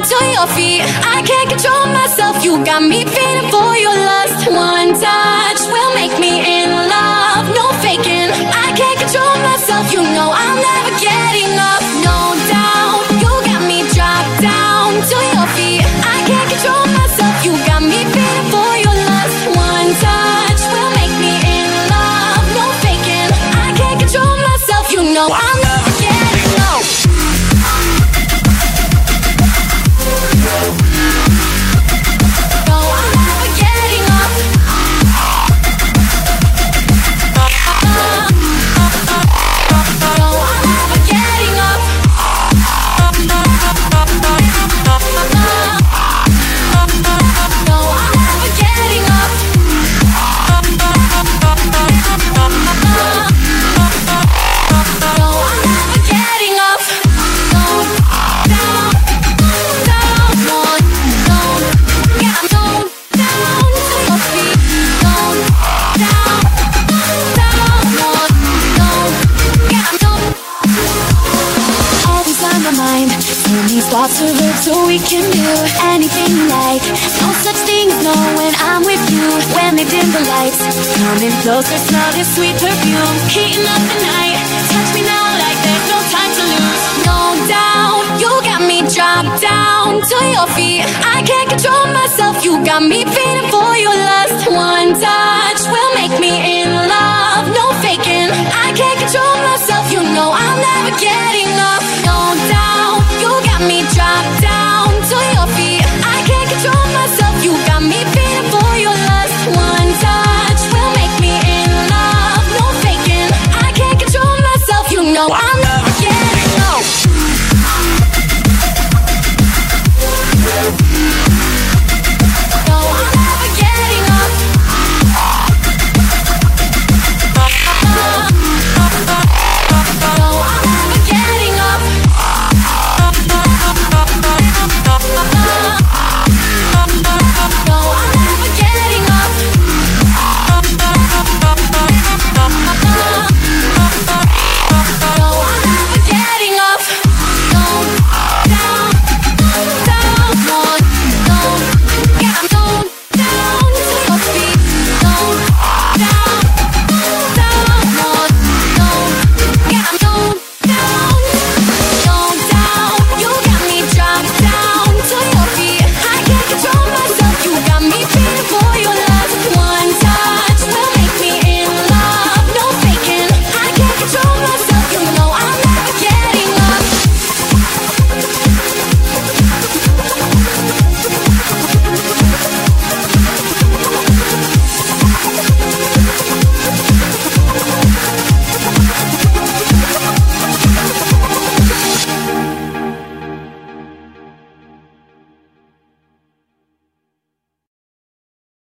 to your feet. I can't control myself, you got me feeling for your lust. One touch will make me in love, no faking. I can't control myself, you know I'll never get enough. No doubt, you got me dropped down to your feet. I can't control myself, you got me feeling for your lust. One touch will make me in love, no faking. I can't control myself, you know I'll never get enough. Thoughts of it so we can do anything you like. No such thing as no when I'm with you. When they dim the lights, coming closer, smell this sweet perfume. Heating up the night, touch me now like there's no time to lose. No doubt, you got me dropped down to your feet. I can't control myself, you got me feeling for your lust. One touch will